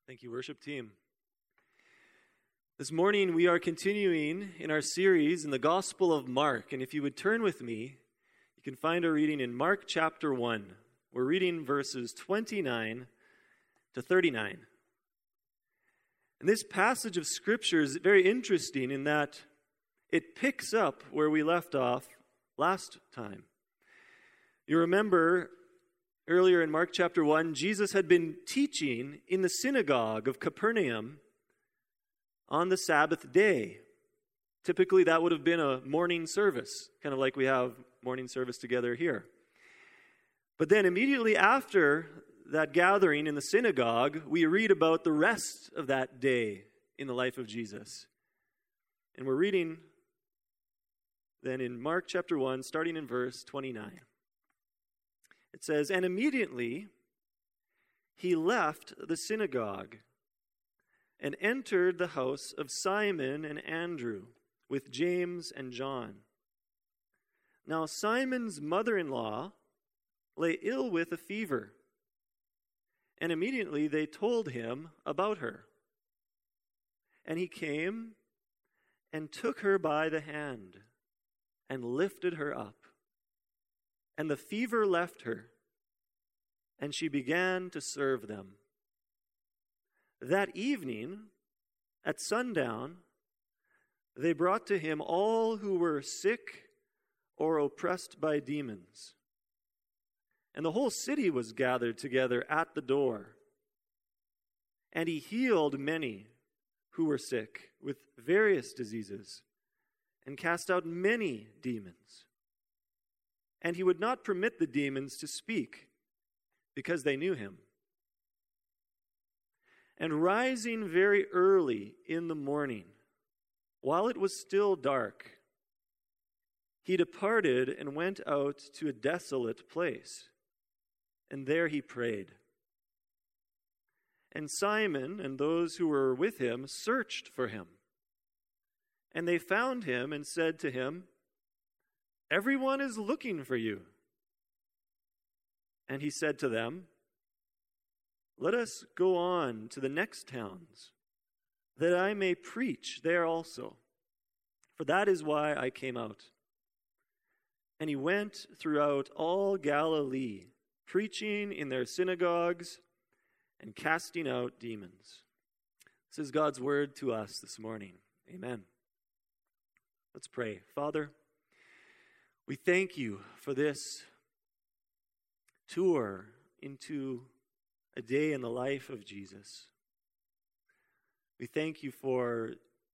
Thank you, worship team. This morning we are continuing in our series in the Gospel of Mark. And if you would turn with me, you can find our reading in Mark chapter 1. We're reading verses 29 to 39. And this passage of Scripture is very interesting in that it picks up where we left off last time. You remember earlier in Mark chapter 1, Jesus had been teaching in the synagogue of Capernaum on the Sabbath day. Typically, that would have been a morning service, kind of like we have morning service together here. But then immediately after that gathering in the synagogue, we read about the rest of that day in the life of Jesus. And we're reading then in Mark chapter 1, starting in verse 29. It says, "And immediately he left the synagogue and entered the house of Simon and Andrew with James and John. Now Simon's mother-in-law lay ill with a fever, and immediately they told him about her. And he came and took her by the hand and lifted her up. And the fever left her, and she began to serve them. That evening, at sundown, they brought to him all who were sick or oppressed by demons. And the whole city was gathered together at the door. And he healed many who were sick with various diseases, and cast out many demons. And he would not permit the demons to speak, because they knew him. And rising very early in the morning, while it was still dark, he departed and went out to a desolate place, and there he prayed. And Simon and those who were with him searched for him. And they found him and said to him, 'Everyone is looking for you.' And he said to them, 'Let us go on to the next towns, that I may preach there also, for that is why I came out.' And he went throughout all Galilee, preaching in their synagogues and casting out demons." This is God's word to us this morning. Amen. Let's pray. Father, we thank you for this tour into a day in the life of Jesus. We thank you for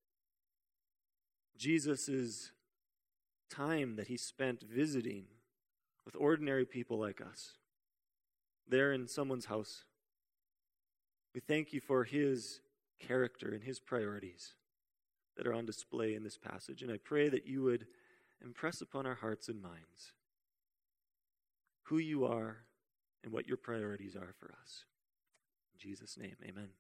Jesus' time that he spent visiting with ordinary people like us, there in someone's house. We thank you for his character and his priorities that are on display in this passage. And I pray that you would impress upon our hearts and minds who you are and what your priorities are for us. In Jesus' name, amen.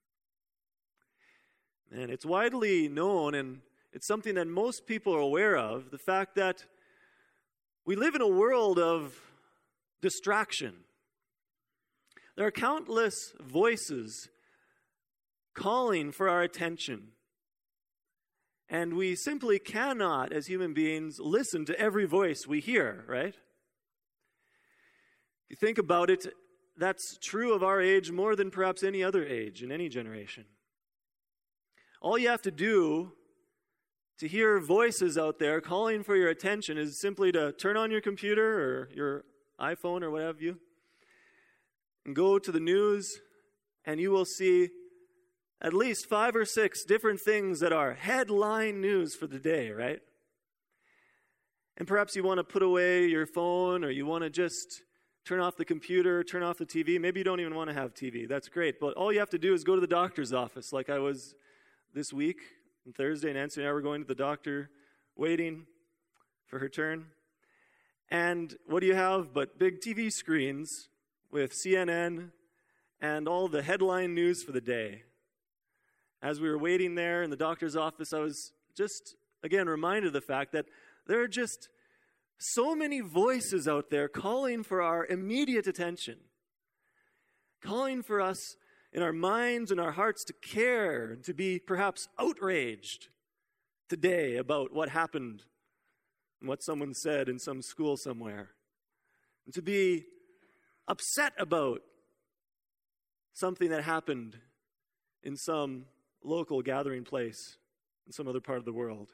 And it's widely known, and it's something that most people are aware of, the fact that we live in a world of distraction. There are countless voices calling for our attention. And we simply cannot, as human beings, listen to every voice we hear, right? If you think about it, that's true of our age more than perhaps any other age in any generation. All you have to do to hear voices out there calling for your attention is simply to turn on your computer or your iPhone or what have you, and go to the news, and you will see at least 5 or 6 different things that are headline news for the day, right? And perhaps you want to put away your phone, or you want to just turn off the computer, turn off the TV. Maybe you don't even want to have TV. That's great. But all you have to do is go to the doctor's office, like I was this week on Thursday. Nancy and I were going to the doctor, waiting for her turn. And what do you have but big TV screens with CNN and all the headline news for the day? As we were waiting there in the doctor's office, I was just, again, reminded of the fact that there are just so many voices out there calling for our immediate attention, calling for us in our minds and our hearts to care, and to be perhaps outraged today about what happened and what someone said in some school somewhere, and to be upset about something that happened in some local gathering place in some other part of the world.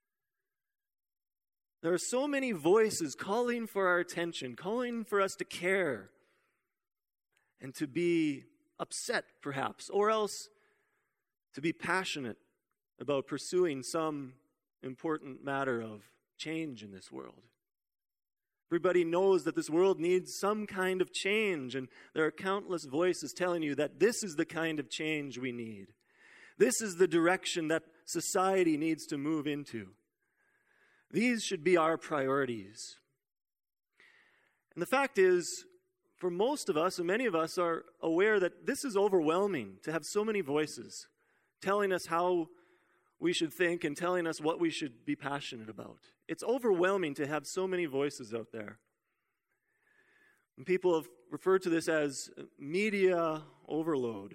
There are so many voices calling for our attention, calling for us to care and to be upset, perhaps, or else to be passionate about pursuing some important matter of change in this world. Everybody knows that this world needs some kind of change, and there are countless voices telling you that this is the kind of change we need. This is the direction that society needs to move into. These should be our priorities. And the fact is, for most of us, and many of us are aware that this is overwhelming to have so many voices telling us how we should think and telling us what we should be passionate about. It's overwhelming to have so many voices out there. And people have referred to this as media overload.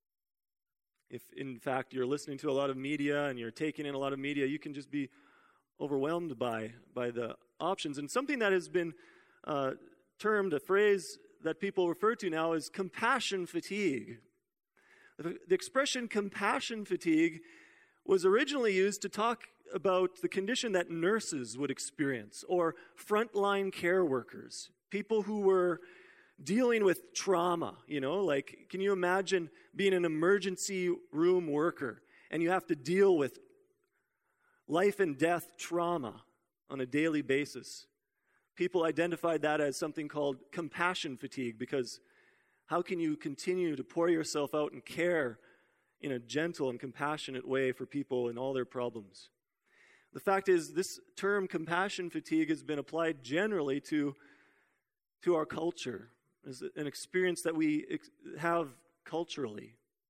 If, in fact, you're listening to a lot of media and you're taking in a lot of media, you can just be overwhelmed by the options. And something that has been termed, a phrase that people refer to now, is compassion fatigue. The expression compassion fatigue was originally used to talk about the condition that nurses would experience, or frontline care workers, people who were dealing with trauma, like, can you imagine being an emergency room worker and you have to deal with life and death trauma on a daily basis? People identified that as something called compassion fatigue, because how can you continue to pour yourself out and care in a gentle and compassionate way for people and all their problems? The fact is, this term compassion fatigue has been applied generally to our culture, as an experience that we have culturally.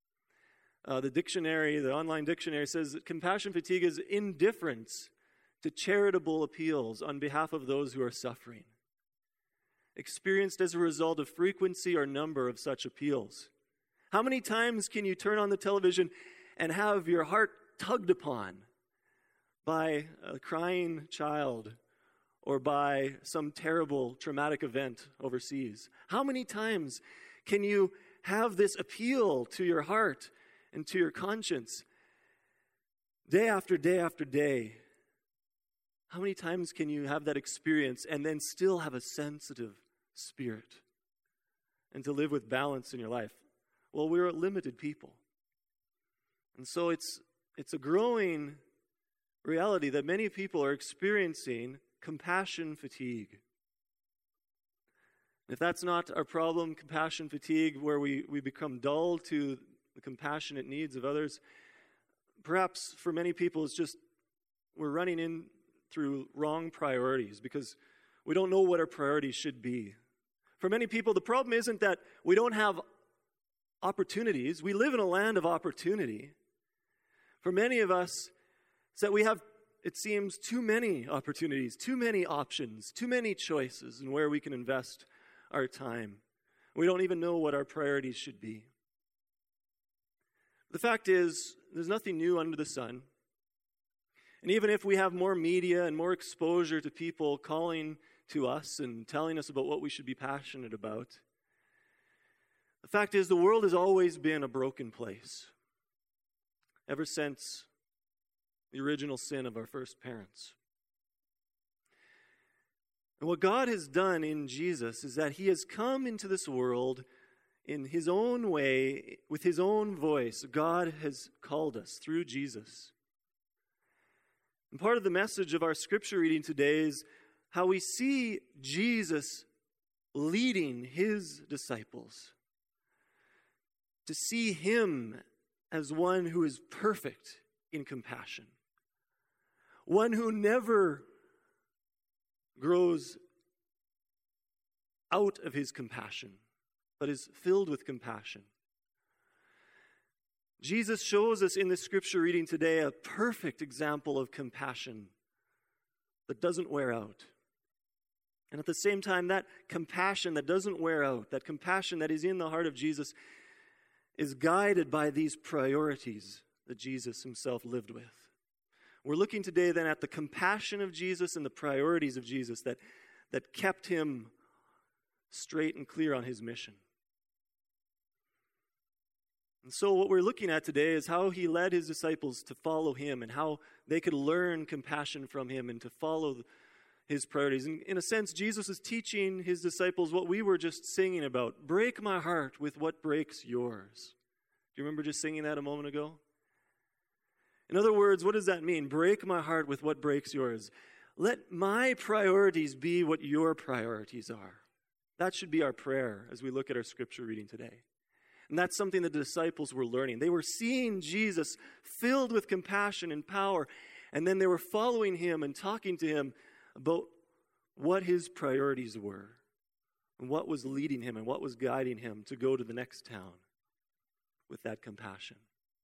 The online dictionary says that compassion fatigue is indifference to charitable appeals on behalf of those who are suffering, experienced as a result of frequency or number of such appeals. How many times can you turn on the television and have your heart tugged upon by a crying child or by some terrible traumatic event overseas? How many times can you have this appeal to your heart and to your conscience day after day after day? How many times can you have that experience and then still have a sensitive spirit and to live with balance in your life? Well, we're a limited people. And so it's a growing reality that many people are experiencing compassion fatigue. If that's not our problem, compassion fatigue, where we become dull to the compassionate needs of others, perhaps for many people it's just we're running in through wrong priorities because we don't know what our priorities should be. For many people, the problem isn't that we don't have opportunities. We live in a land of opportunity. For many of us, it's that we have, it seems, too many opportunities, too many options, too many choices in where we can invest our time. We don't even know what our priorities should be. The fact is, there's nothing new under the sun. And even if we have more media and more exposure to people calling to us and telling us about what we should be passionate about, the fact is the world has always been a broken place, ever since the original sin of our first parents. And what God has done in Jesus is that he has come into this world in his own way, with his own voice. God has called us through Jesus. And part of the message of our scripture reading today is how we see Jesus leading his disciples, to see him as one who is perfect in compassion, one who never grows out of his compassion, but is filled with compassion. Jesus shows us in this scripture reading today a perfect example of compassion that doesn't wear out. And at the same time, that compassion that doesn't wear out, that compassion that is in the heart of Jesus, is guided by these priorities that Jesus himself lived with. We're looking today then at the compassion of Jesus and the priorities of Jesus that kept him straight and clear on his mission. And so what we're looking at today is how he led his disciples to follow him and how they could learn compassion from him and to follow his priorities. And in a sense, Jesus is teaching his disciples what we were just singing about. Break my heart with what breaks yours. Do you remember just singing that a moment ago? In other words, what does that mean? Break my heart with what breaks yours. Let my priorities be what your priorities are. That should be our prayer as we look at our scripture reading today. And that's something that the disciples were learning. They were seeing Jesus filled with compassion and power, and then they were following him and talking to him about what his priorities were and what was leading him and what was guiding him to go to the next town with that compassion.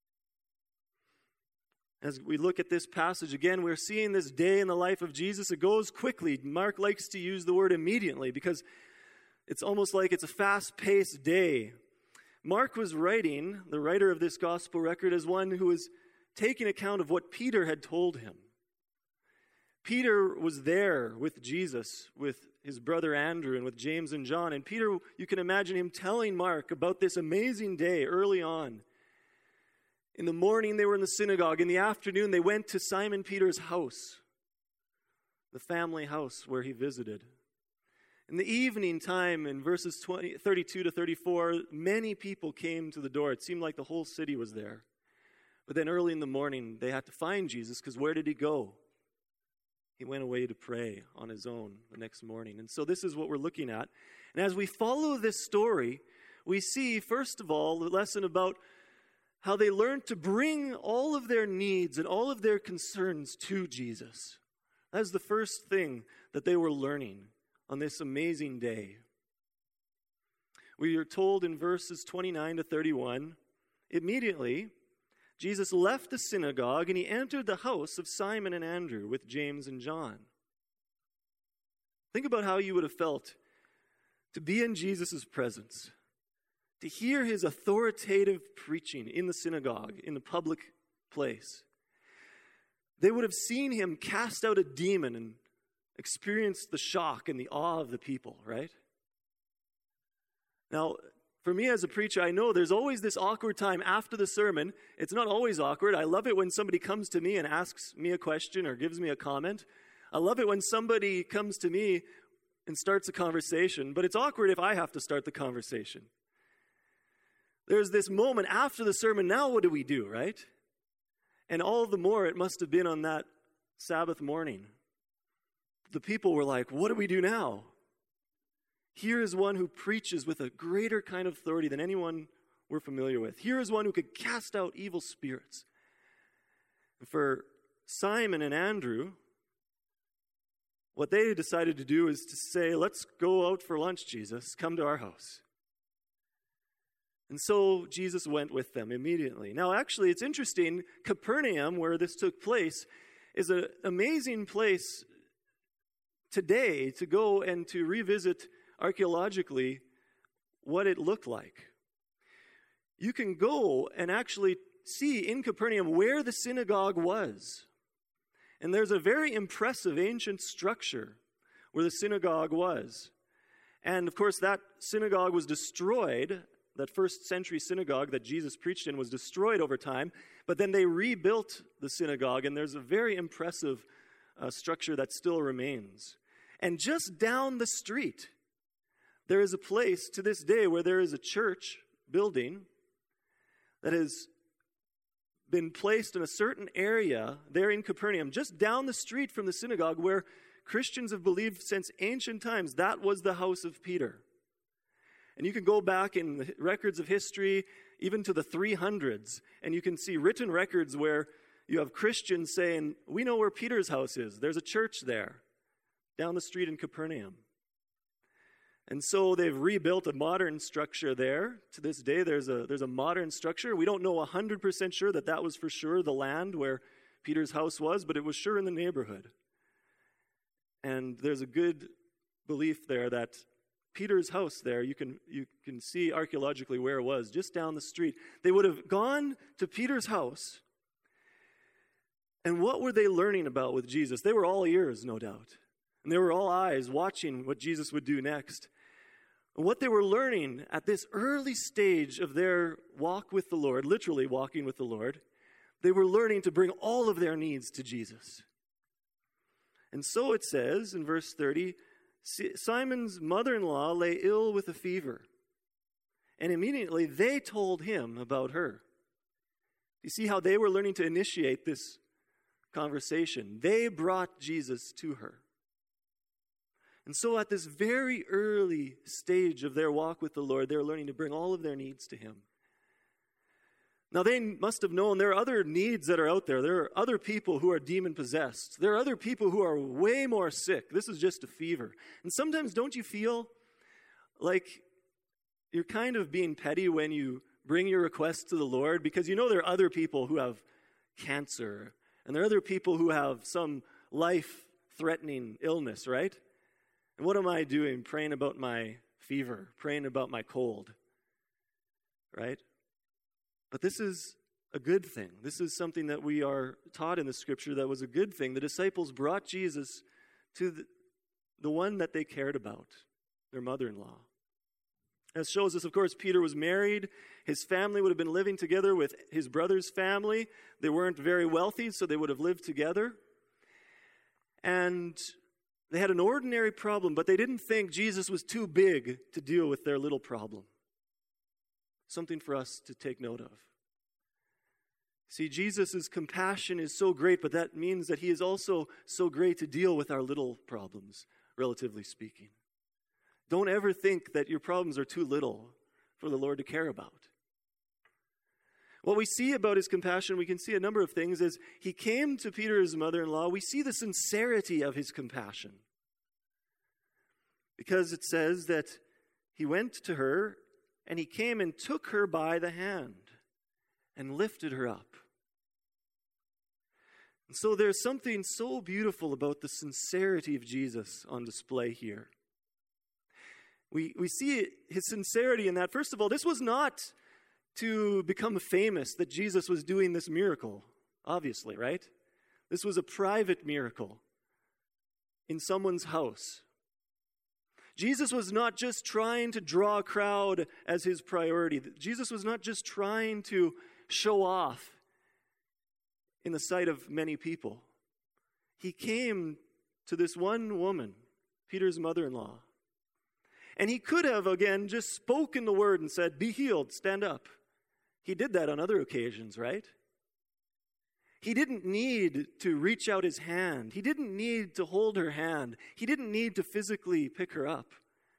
As we look at this passage again, we're seeing this day in the life of Jesus. It goes quickly. Mark likes to use the word immediately because it's almost like it's a fast-paced day. Mark was writing, the writer of this gospel record, as one who was taking account of what Peter had told him. Peter was there with Jesus, with his brother Andrew and with James and John. And Peter, you can imagine him telling Mark about this amazing day early on. In the morning, they were in the synagogue. In the afternoon, they went to Simon Peter's house, the family house where he visited. In the evening time, in verses 32 to 34, many people came to the door. It seemed like the whole city was there. But then early in the morning, they had to find Jesus, because where did he go? He went away to pray on his own the next morning. And so this is what we're looking at. And as we follow this story, we see, first of all, the lesson about how they learned to bring all of their needs and all of their concerns to Jesus. That is the first thing that they were learning on this amazing day. We are told in verses 29 to 31, immediately Jesus left the synagogue and he entered the house of Simon and Andrew with James and John. Think about how you would have felt to be in Jesus' presence, to hear his authoritative preaching in the synagogue, in the public place. They would have seen him cast out a demon and experienced the shock and the awe of the people, right? Now, for me as a preacher, I know there's always this awkward time after the sermon. It's not always awkward. I love it when somebody comes to me and asks me a question or gives me a comment. I love it when somebody comes to me and starts a conversation, but it's awkward if I have to start the conversation. There's this moment after the sermon, now what do we do, right? And all the more it must have been on that Sabbath morning. The people were like, what do we do now? Here is one who preaches with a greater kind of authority than anyone we're familiar with. Here is one who could cast out evil spirits. And for Simon and Andrew, what they decided to do is to say, let's go out for lunch, Jesus. Come to our house. And so Jesus went with them immediately. Now, actually, it's interesting. Capernaum, where this took place, is an amazing place today to go and to revisit archaeologically what it looked like. You can go and actually see in Capernaum where the synagogue was. And there's a very impressive ancient structure where the synagogue was. And of course, that synagogue was destroyed. That first century synagogue that Jesus preached in was destroyed over time. But then they rebuilt the synagogue, and there's a very impressive structure that still remains. And just down the street, there is a place to this day where there is a church building that has been placed in a certain area there in Capernaum, just down the street from the synagogue, where Christians have believed since ancient times that was the house of Peter. And you can go back in the records of history, even to the 300s, and you can see written records where you have Christians saying, we know where Peter's house is. There's a church there, down the street in Capernaum. And so they've rebuilt a modern structure there. To this day, there's a modern structure. We don't know 100% sure that was for sure the land where Peter's house was, but it was sure in the neighborhood. And there's a good belief there that Peter's house there, you can see archaeologically where it was, just down the street. They would have gone to Peter's house, and what were they learning about with Jesus? They were all ears, no doubt. And they were all eyes watching what Jesus would do next. And what they were learning at this early stage of their walk with the Lord, literally walking with the Lord, they were learning to bring all of their needs to Jesus. And so it says in verse 30, Simon's mother-in-law lay ill with a fever, and immediately they told him about her. You see how they were learning to initiate this conversation? They brought Jesus to her. And so at this very early stage of their walk with the Lord, they're learning to bring all of their needs to him. Now, they must have known there are other needs that are out there. There are other people who are demon-possessed. There are other people who are way more sick. This is just a fever. And sometimes don't you feel like you're kind of being petty when you bring your requests to the Lord? Because you know there are other people who have cancer, and there are other people who have some life-threatening illness, right? And what am I doing? Praying about my fever, praying about my cold, right? But this is a good thing. This is something that we are taught in the scripture that was a good thing. The disciples brought Jesus to the one that they cared about, their mother-in-law. As shows us, of course, Peter was married. His family would have been living together with his brother's family. They weren't very wealthy, so they would have lived together. And they had an ordinary problem, but they didn't think Jesus was too big to deal with their little problem. Something for us to take note of. See, Jesus' compassion is so great, but that means that he is also so great to deal with our little problems, relatively speaking. Don't ever think that your problems are too little for the Lord to care about. What we see about his compassion, we can see a number of things. As he came to Peter's mother-in-law, we see the sincerity of his compassion. Because it says that he went to her, and he came and took her by the hand and lifted her up. And so there's something so beautiful about the sincerity of Jesus on display here. We see his sincerity in that, first of all, this was not to become famous that Jesus was doing this miracle, obviously, right? This was a private miracle in someone's house. Jesus was not just trying to draw a crowd as his priority. Jesus was not just trying to show off in the sight of many people. He came to this one woman, Peter's mother-in-law. And he could have, again, just spoken the word and said, "Be healed, stand up." He did that on other occasions, right? He didn't need to reach out his hand. He didn't need to hold her hand. He didn't need to physically pick her up.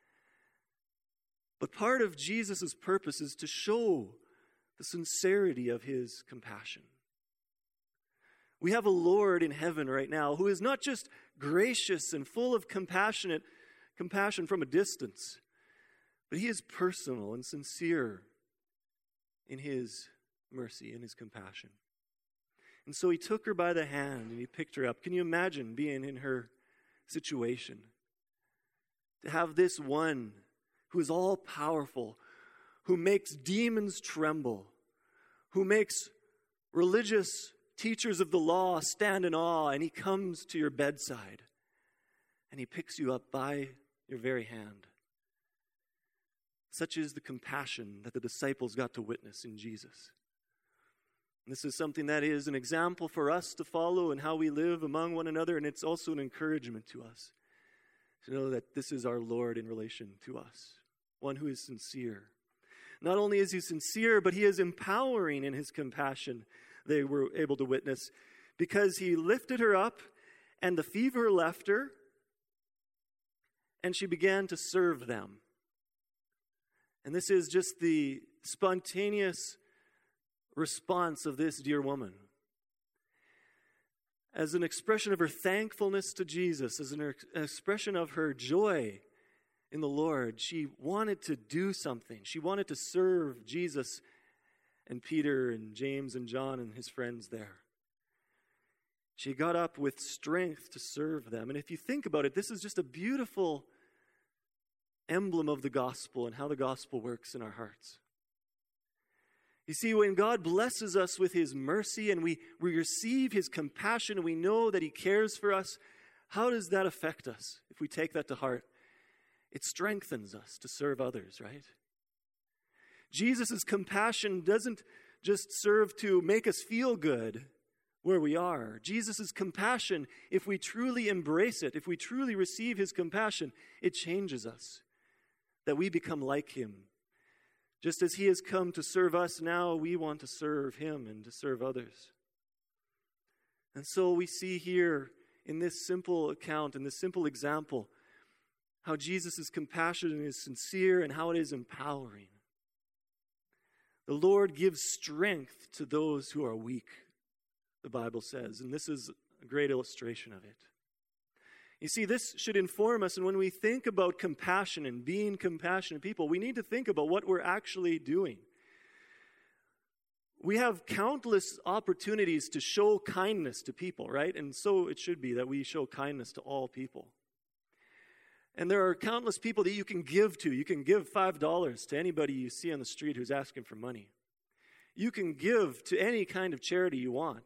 But part of Jesus' purpose is to show the sincerity of his compassion. We have a Lord in heaven right now who is not just gracious and full of compassion from a distance, but he is personal and sincere in his mercy and his compassion. And so he took her by the hand and he picked her up. Can you imagine being in her situation? To have this one who is all powerful, who makes demons tremble, who makes religious teachers of the law stand in awe, and he comes to your bedside and he picks you up by your very hand. Such is the compassion that the disciples got to witness in Jesus. This is something that is an example for us to follow in how we live among one another, and it's also an encouragement to us to know that this is our Lord in relation to us, one who is sincere. Not only is he sincere, but he is empowering in his compassion, they were able to witness, because he lifted her up and the fever left her, and she began to serve them. And this is just the spontaneous response of this dear woman. As an expression of her thankfulness to Jesus, as an expression of her joy in the Lord, she wanted to do something. She wanted to serve Jesus and Peter and James and John and his friends there. She got up with strength to serve them. And if you think about it, this is just a beautiful emblem of the gospel and how the gospel works in our hearts. You see, when God blesses us with his mercy and we receive his compassion and we know that he cares for us, how does that affect us if we take that to heart? It strengthens us to serve others, right? Jesus' compassion doesn't just serve to make us feel good where we are. Jesus' compassion, if we truly embrace it, if we truly receive his compassion, it changes us, that we become like him. Just as he has come to serve us, now we want to serve him and to serve others. And so we see here in this simple account, in this simple example, how Jesus' compassion is sincere and how it is empowering. The Lord gives strength to those who are weak, the Bible says, and this is a great illustration of it. You see, this should inform us, and when we think about compassion and being compassionate people, we need to think about what we're actually doing. We have countless opportunities to show kindness to people, right? And so it should be that we show kindness to all people. And there are countless people that you can give to. You can give $5 to anybody you see on the street who's asking for money. You can give to any kind of charity you want.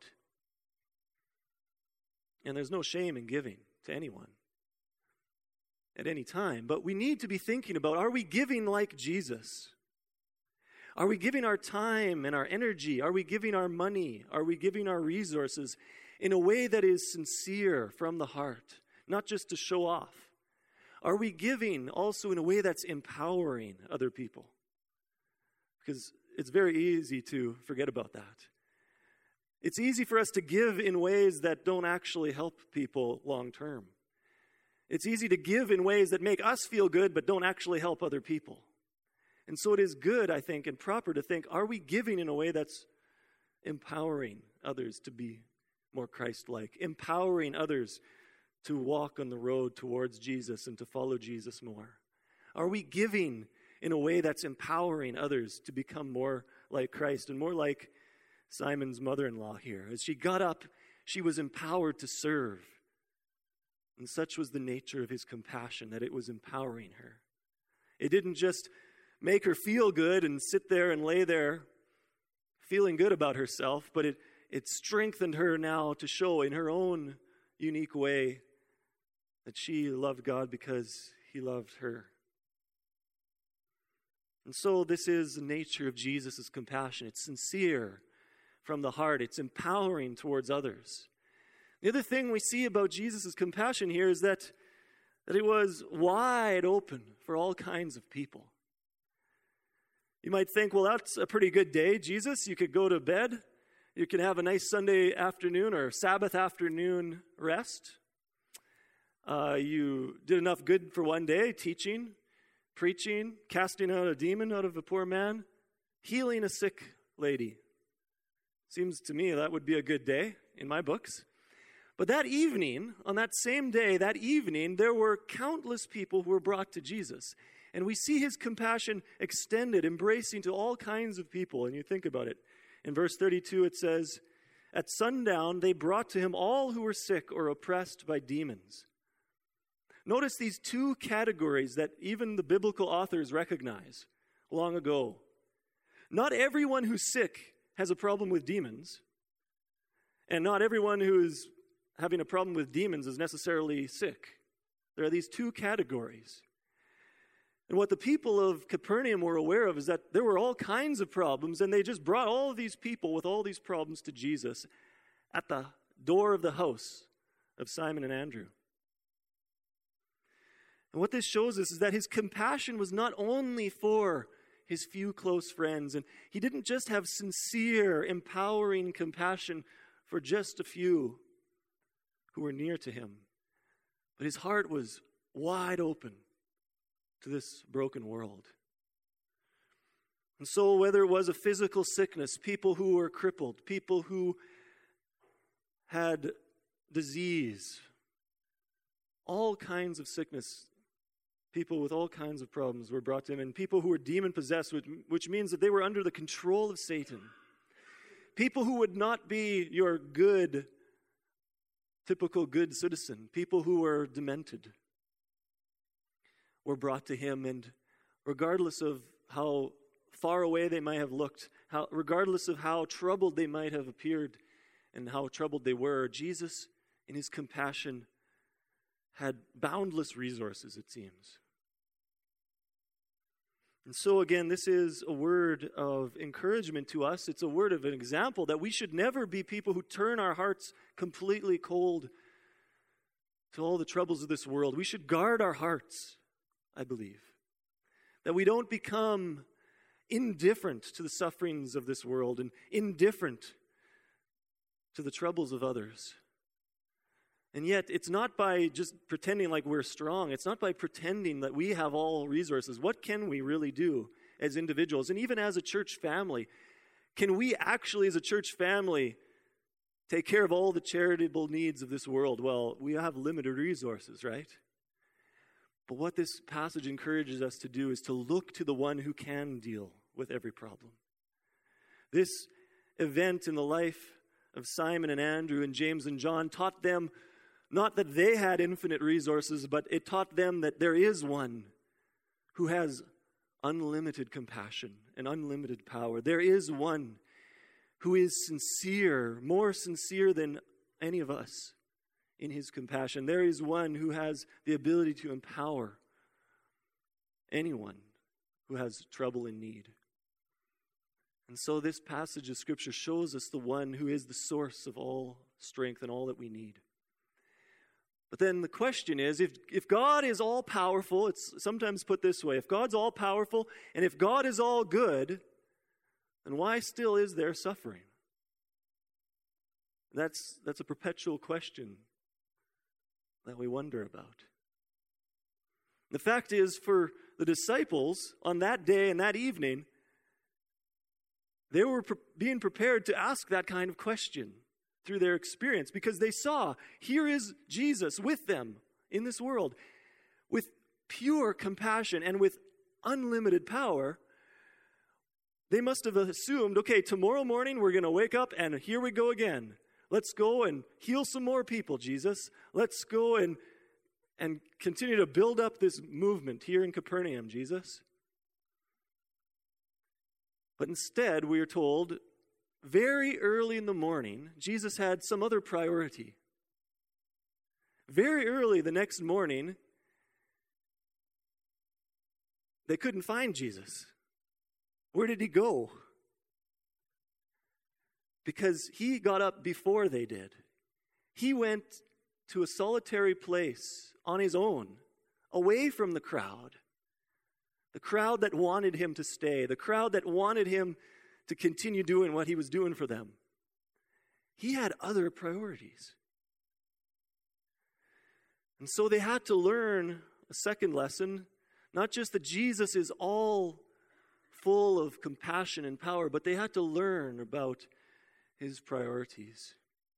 And there's no shame in giving to anyone at any time. But we need to be thinking about, are we giving like Jesus? Are we giving our time and our energy? Are we giving our money? Are we giving our resources in a way that is sincere from the heart, not just to show off? Are we giving also in a way that's empowering other people? Because it's very easy to forget about that. It's easy for us to give in ways that don't actually help people long term. It's easy to give in ways that make us feel good but don't actually help other people. And so it is good, I think, and proper to think, are we giving in a way that's empowering others to be more Christ-like, empowering others to walk on the road towards Jesus and to follow Jesus more? Are we giving in a way that's empowering others to become more like Christ and more like Simon's mother-in-law here? As she got up, she was empowered to serve. And such was the nature of his compassion, that it was empowering her. It didn't just make her feel good and sit there and lay there feeling good about herself, but it strengthened her now to show in her own unique way that she loved God because he loved her. And so this is the nature of Jesus' compassion. It's sincere from the heart. It's empowering towards others. The other thing we see about Jesus' compassion here is that it was wide open for all kinds of people. You might think, well, that's a pretty good day, Jesus. You could go to bed. You could have a nice Sunday afternoon or Sabbath afternoon rest. You did enough good for one day, teaching, preaching, casting out a demon out of a poor man, healing a sick lady. Seems to me that would be a good day in my books. But that evening, on that same day, there were countless people who were brought to Jesus. And we see his compassion extended, embracing to all kinds of people. And you think about it. In verse 32, it says, "At sundown, they brought to him all who were sick or oppressed by demons." Notice these two categories that even the biblical authors recognize long ago. Not everyone who's sick has a problem with demons. And not everyone who is having a problem with demons is necessarily sick. There are these two categories. And what the people of Capernaum were aware of is that there were all kinds of problems, and they just brought all of these people with all these problems to Jesus at the door of the house of Simon and Andrew. And what this shows us is that his compassion was not only for his few close friends, and he didn't just have sincere, empowering compassion for just a few who were near to him, but his heart was wide open to this broken world. And so whether it was a physical sickness, people who were crippled, people who had disease, all kinds of sickness, people with all kinds of problems were brought to him, and people who were demon-possessed, which means that they were under the control of Satan. People who would not be your good, typical good citizen, people who were demented. were brought to him, and regardless of how far away they might have looked, regardless of how troubled they might have appeared and how troubled they were, Jesus, in his compassion, had boundless resources, it seems. And so again, this is a word of encouragement to us. It's a word of an example that we should never be people who turn our hearts completely cold to all the troubles of this world. We should guard our hearts, I believe, that we don't become indifferent to the sufferings of this world and indifferent to the troubles of others. And yet, it's not by just pretending like we're strong. It's not by pretending that we have all resources. What can we really do as individuals? And even as a church family, can we actually, as a church family, take care of all the charitable needs of this world? Well, we have limited resources, right? But what this passage encourages us to do is to look to the one who can deal with every problem. This event in the life of Simon and Andrew and James and John taught them not that they had infinite resources, but it taught them that there is one who has unlimited compassion and unlimited power. There is one who is sincere, more sincere than any of us in his compassion. There is one who has the ability to empower anyone who has trouble and need. And so this passage of Scripture shows us the one who is the source of all strength and all that we need. But then the question is, if God is all-powerful, it's sometimes put this way, if God's all-powerful and if God is all good, then why still is there suffering? That's a perpetual question that we wonder about. The fact is, for the disciples on that day and that evening, they were being prepared to ask that kind of question through their experience, because they saw, here is Jesus with them in this world with pure compassion and with unlimited power. They must have assumed, okay, tomorrow morning we're going to wake up and here we go again. Let's go and heal some more people, Jesus. Let's go and continue to build up this movement here in Capernaum, Jesus. But instead, we are told, very early in the morning, Jesus had some other priority. Very early the next morning, they couldn't find Jesus. Where did he go? Because he got up before they did. He went to a solitary place on his own, away from the crowd that wanted him to stay, the crowd that wanted him to continue doing what he was doing for them. He had other priorities. And so they had to learn a second lesson, not just that Jesus is all full of compassion and power, but they had to learn about his priorities.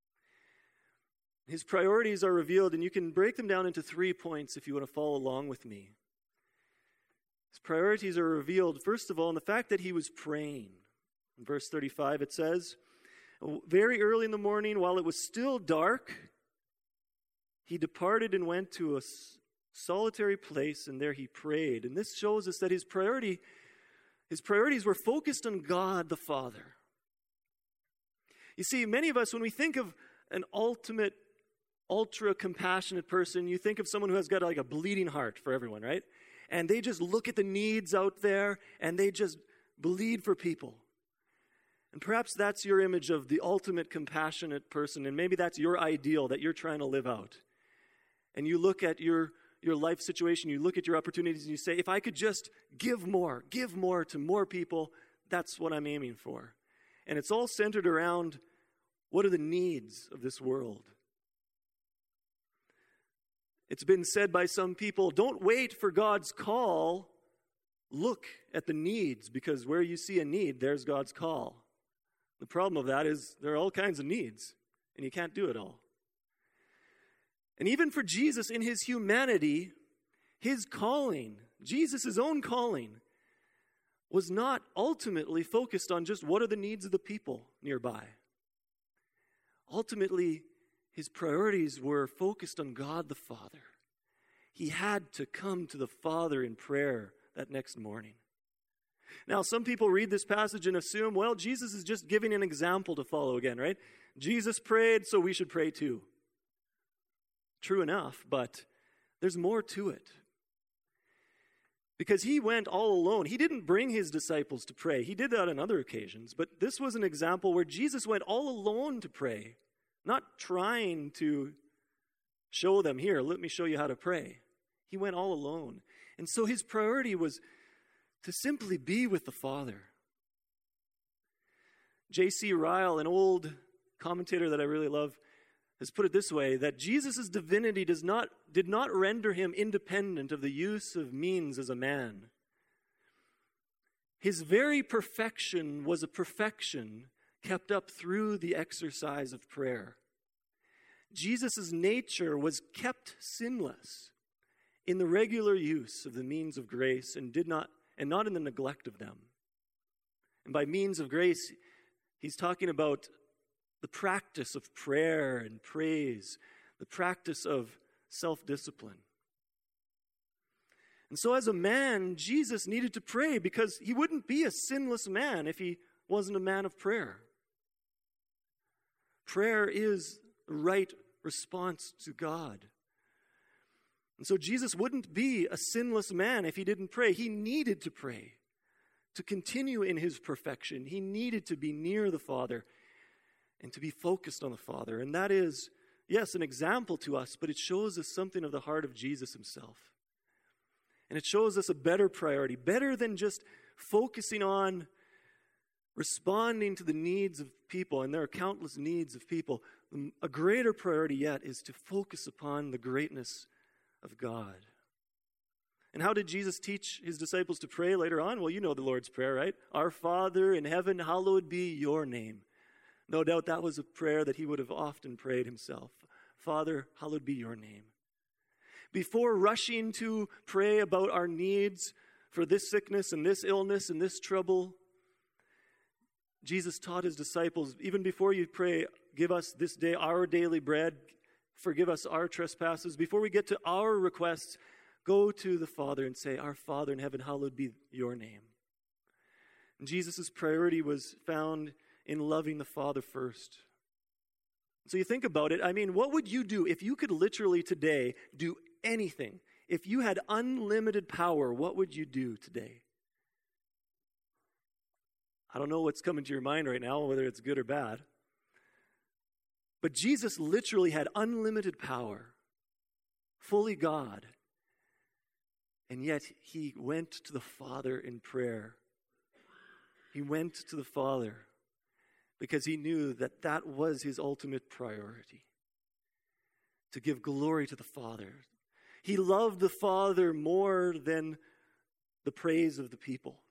His priorities are revealed, and you can break them down into 3 points if you want to follow along with me. His priorities are revealed, first of all, in the fact that he was praying. In verse 35, it says, very early in the morning, while it was still dark, he departed and went to a solitary place, and there he prayed. And this shows us that his priorities were focused on God the Father. You see, many of us, when we think of an ultimate, ultra-compassionate person, you think of someone who has got like a bleeding heart for everyone, right? And they just look at the needs out there, and they just bleed for people. And perhaps that's your image of the ultimate compassionate person, and maybe that's your ideal that you're trying to live out. And you look at your life situation, you look at your opportunities, and you say, if I could just give more to more people, that's what I'm aiming for. And it's all centered around, what are the needs of this world? It's been said by some people, don't wait for God's call, look at the needs, because where you see a need, there's God's call. The problem of that is there are all kinds of needs, and you can't do it all. And even for Jesus in his humanity, his calling, Jesus' own calling, was not ultimately focused on just what are the needs of the people nearby. Ultimately, his priorities were focused on God the Father. he had to come to the Father in prayer that next morning. Now, some people read this passage and assume, well, Jesus is just giving an example to follow again, right? Jesus prayed, so we should pray too. True enough, but there's more to it. Because he went all alone. He didn't bring his disciples to pray. He did that on other occasions. But this was an example where Jesus went all alone to pray, not trying to show them, here, let me show you how to pray. He went all alone. And so his priority was to simply be with the Father. J.C. Ryle, an old commentator that I really love, has put it this way, that Jesus' divinity did not render him independent of the use of means as a man. His very perfection was a perfection kept up through the exercise of prayer. Jesus' nature was kept sinless in the regular use of the means of grace and not in the neglect of them. And by means of grace, he's talking about the practice of prayer and praise, the practice of self-discipline. And so as a man, Jesus needed to pray because he wouldn't be a sinless man if he wasn't a man of prayer. Prayer is the right response to God. And so Jesus wouldn't be a sinless man if he didn't pray. He needed to pray to continue in his perfection. He needed to be near the Father and to be focused on the Father. And that is, yes, an example to us, but it shows us something of the heart of Jesus himself. And it shows us a better priority, better than just focusing on responding to the needs of people, and there are countless needs of people. A greater priority yet is to focus upon the greatness of God. And how did Jesus teach his disciples to pray later on? Well, you know the Lord's Prayer, right? Our Father in heaven, hallowed be your name. No doubt that was a prayer that he would have often prayed himself. Father, hallowed be your name. Before rushing to pray about our needs for this sickness and this illness and this trouble, Jesus taught his disciples, even before you pray, give us this day our daily bread, forgive us our trespasses. Before we get to our requests, go to the Father and say, our Father in heaven, hallowed be your name. And Jesus' priority was found in loving the Father first. So you think about it, I mean, what would you do if you could literally today do anything? If you had unlimited power, what would you do today? I don't know what's coming to your mind right now, whether it's good or bad. But Jesus literally had unlimited power, fully God. And yet he went to the Father in prayer. He went to the Father because he knew that that was his ultimate priority, to give glory to the Father. He loved the Father more than the praise of the people.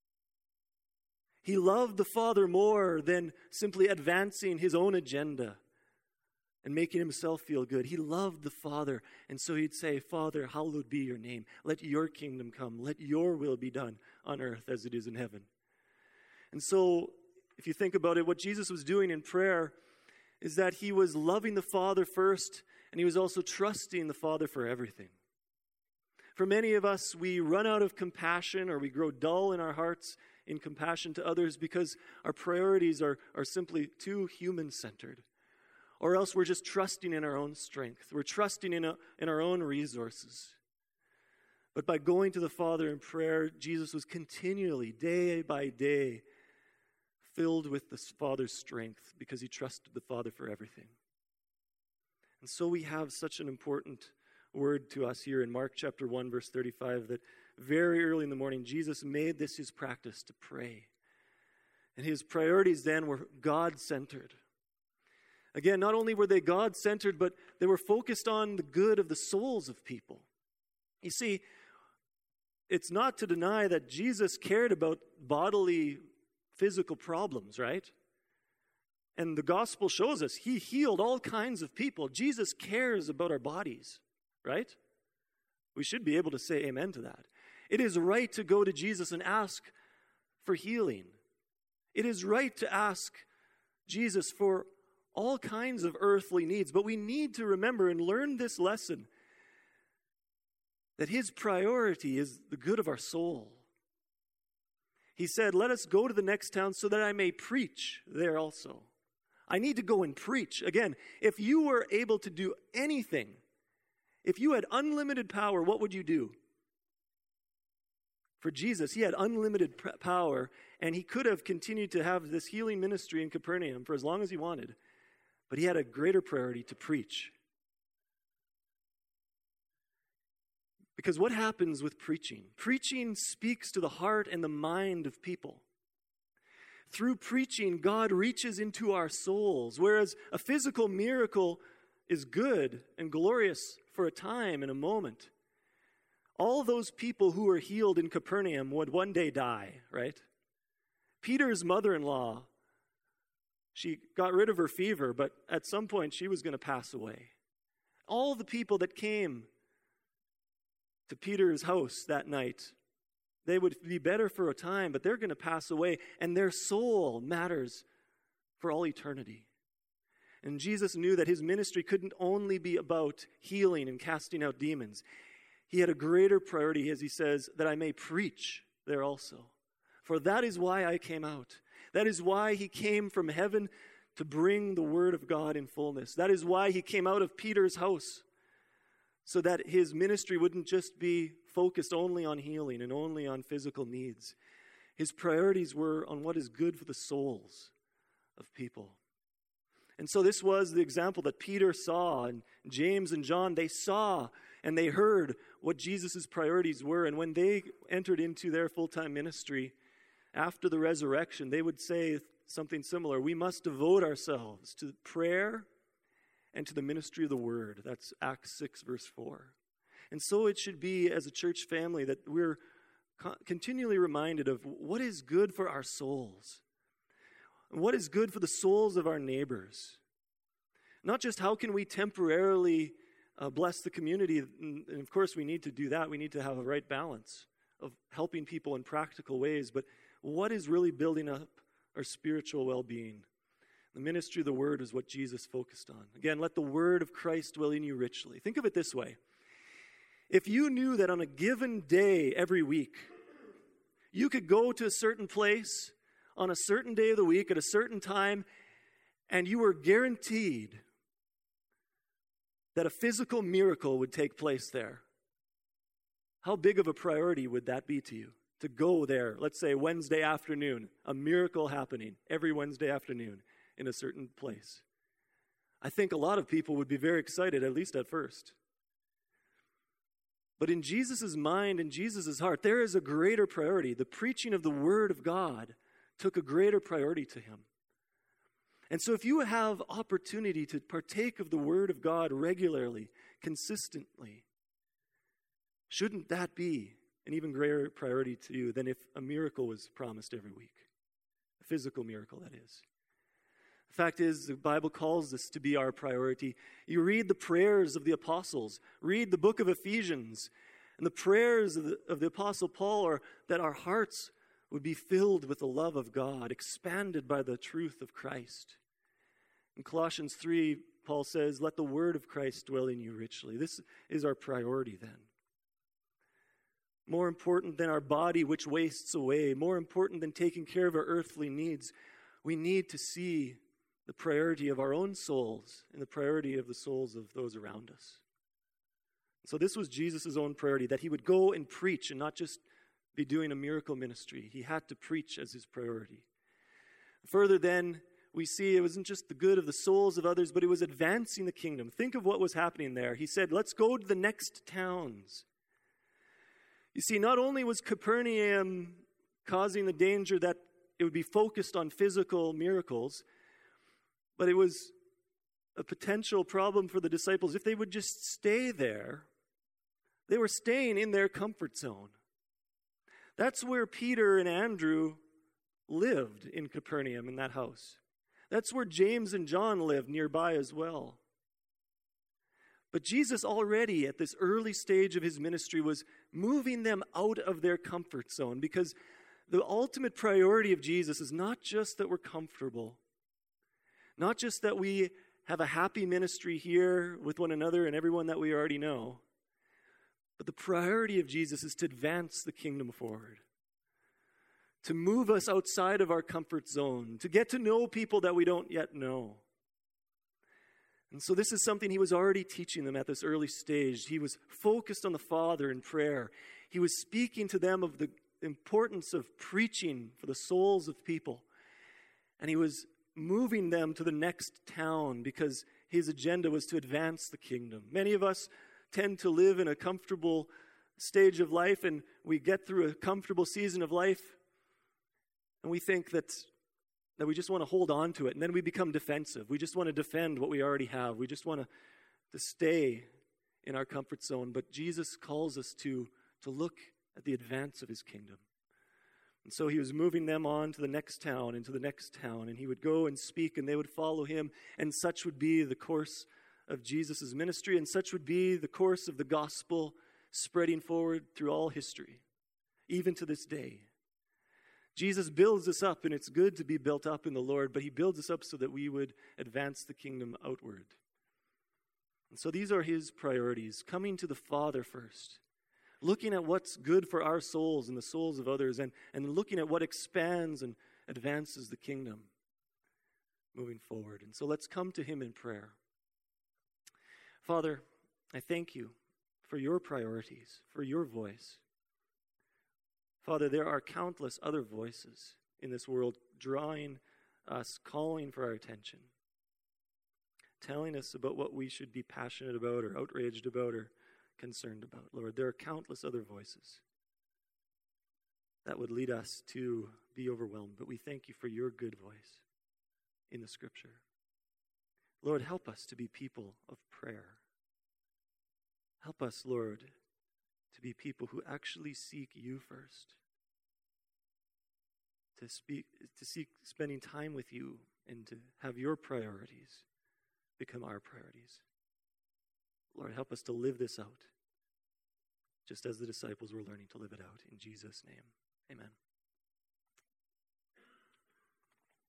He loved the Father more than simply advancing his own agenda and making himself feel good. He loved the Father, and so he'd say, Father, hallowed be your name. Let your kingdom come. Let your will be done on earth as it is in heaven. And so, if you think about it, what Jesus was doing in prayer is that he was loving the Father first, and he was also trusting the Father for everything. For many of us, we run out of compassion, or we grow dull in our hearts in compassion to others because our priorities are simply too human-centered. Or else we're just trusting in our own strength. We're trusting in our own resources. But by going to the Father in prayer, Jesus was continually, day by day, filled with the Father's strength because he trusted the Father for everything. And so we have such an important word to us here in Mark chapter 1, verse 35, that very early in the morning, Jesus made this his practice to pray. And his priorities then were God-centered. Again, not only were they God-centered, but they were focused on the good of the souls of people. You see, it's not to deny that Jesus cared about bodily, physical problems, right? And the gospel shows us he healed all kinds of people. Jesus cares about our bodies, right? We should be able to say amen to that. It is right to go to Jesus and ask for healing. It is right to ask Jesus for all kinds of earthly needs, but we need to remember and learn this lesson that his priority is the good of our soul. He said, let us go to the next town so that I may preach there also. I need to go and preach. Again, if you were able to do anything, if you had unlimited power, what would you do? For Jesus, he had unlimited power, and he could have continued to have this healing ministry in Capernaum for as long as he wanted. But he had a greater priority to preach. Because what happens with preaching? Preaching speaks to the heart and the mind of people. Through preaching, God reaches into our souls, whereas a physical miracle is good and glorious for a time and a moment. All those people who were healed in Capernaum would one day die, right? Peter's mother-in-law, she got rid of her fever, but at some point she was going to pass away. All the people that came to Peter's house that night, they would be better for a time, but they're going to pass away, and their soul matters for all eternity. And Jesus knew that his ministry couldn't only be about healing and casting out demons. He had a greater priority, as he says, that I may preach there also. For that is why I came out. That is why he came from heaven to bring the word of God in fullness. That is why he came out of Peter's house, so that his ministry wouldn't just be focused only on healing and only on physical needs. His priorities were on what is good for the souls of people. And so this was the example that Peter saw, and James and John, they saw and they heard what Jesus' priorities were. And when they entered into their full-time ministry after the resurrection, they would say something similar. We must devote ourselves to prayer and to the ministry of the word. That's Acts 6, verse 4. And so it should be as a church family that we're continually reminded of what is good for our souls. And what is good for the souls of our neighbors. Not just how can we temporarily bless the community. And of course we need to do that. We need to have a right balance of helping people in practical ways. But what is really building up our spiritual well-being? The ministry of the word is what Jesus focused on. Again, let the word of Christ dwell in you richly. Think of it this way. If you knew that on a given day every week, you could go to a certain place on a certain day of the week at a certain time, and you were guaranteed that a physical miracle would take place there, how big of a priority would that be to you? To go there, let's say Wednesday afternoon, a miracle happening every Wednesday afternoon in a certain place. I think a lot of people would be very excited, at least at first. But in Jesus' mind and Jesus' heart, there is a greater priority. The preaching of the Word of God took a greater priority to him. And so if you have opportunity to partake of the Word of God regularly, consistently, shouldn't that be an even greater priority to you than if a miracle was promised every week? A physical miracle, that is. The fact is, the Bible calls this to be our priority. You read the prayers of the apostles, read the book of Ephesians, and the prayers of the apostle Paul are that our hearts would be filled with the love of God, expanded by the truth of Christ. In Colossians 3, Paul says, let the word of Christ dwell in you richly. This is our priority then. More important than our body which wastes away, more important than taking care of our earthly needs, we need to see the priority of our own souls and the priority of the souls of those around us. So this was Jesus' own priority, that he would go and preach and not just be doing a miracle ministry. He had to preach as his priority. Further then, we see it wasn't just the good of the souls of others, but it was advancing the kingdom. Think of what was happening there. He said, let's go to the next towns. You see, not only was Capernaum causing the danger that it would be focused on physical miracles, but it was a potential problem for the disciples. If they would just stay there, they were staying in their comfort zone. That's where Peter and Andrew lived, in Capernaum, in that house. That's where James and John lived nearby as well. But Jesus already at this early stage of his ministry was moving them out of their comfort zone, because the ultimate priority of Jesus is not just that we're comfortable, not just that we have a happy ministry here with one another and everyone that we already know, But the priority of Jesus is to advance the kingdom forward, to move us outside of our comfort zone, to get to know people that we don't yet know. And so this is something he was already teaching them at this early stage. He was focused on the Father in prayer. He was speaking to them of the importance of preaching for the souls of people. And he was moving them to the next town because his agenda was to advance the kingdom. Many of us tend to live in a comfortable stage of life, and we get through a comfortable season of life, and we think that we just want to hold on to it, and then we become defensive. We just want to defend what we already have. We just want to stay in our comfort zone. But Jesus calls us to look at the advance of his kingdom. And so he was moving them on to the next town, and to the next town, and he would go and speak, and they would follow him, and such would be the course of Jesus' ministry, and such would be the course of the gospel spreading forward through all history, even to this day. Jesus builds us up, and it's good to be built up in the Lord, but he builds us up so that we would advance the kingdom outward. And so these are his priorities: coming to the Father first, looking at what's good for our souls and the souls of others, and looking at what expands and advances the kingdom moving forward. And so let's come to him in prayer. Father, I thank you for your priorities, for your voice. Father, there are countless other voices in this world drawing us, calling for our attention, telling us about what we should be passionate about or outraged about or concerned about. Lord, there are countless other voices that would lead us to be overwhelmed, but we thank you for your good voice in the Scripture. Lord, help us to be people of prayer. Help us, Lord, to be people who actually seek you first, to seek spending time with you, and to have your priorities become our priorities. Lord, help us to live this out, just as the disciples were learning to live it out. In Jesus' name, amen.